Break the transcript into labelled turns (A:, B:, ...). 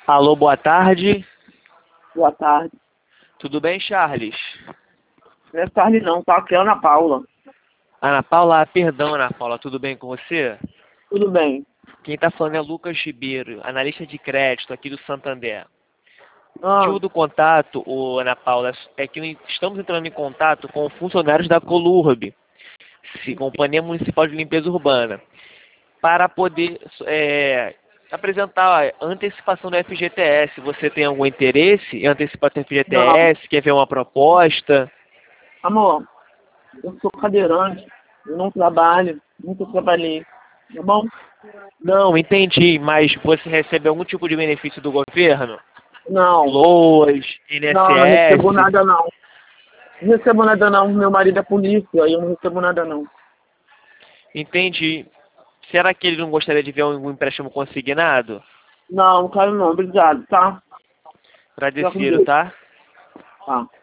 A: Alô, boa tarde.
B: Boa tarde.
A: Tudo bem, Charles?
B: Não é tarde não, tá aqui é Ana Paula.
A: Ana Paula, perdão, Ana Paula, tudo bem com você?
B: Tudo bem.
A: Quem está falando é Lucas Ribeiro, analista de crédito aqui do Santander. O
B: Ah,
A: motivo do contato, Ana Paula, é que estamos entrando em contato com funcionários da Colurb, Companhia Municipal de Limpeza Urbana, para poder apresentar a antecipação do FGTS. Você tem algum interesse em antecipar o
B: não.
A: FGTS? Quer ver uma proposta?
B: Amor, eu sou cadeirante, eu não trabalho, nunca trabalhei. Tá bom?
A: Não, entendi, mas você recebe algum tipo de benefício do governo?
B: Não.
A: LOAS,
B: Não, não recebo
A: INSS?
B: nada não. Não recebo nada não, meu marido é polícia, aí eu não recebo nada não.
A: Entendi. Será que ele não gostaria de ver um empréstimo consignado?
B: Não, não quero não, obrigado, tá? Fica com
A: Agradecido,
B: Deus.
A: tá?
B: Tá.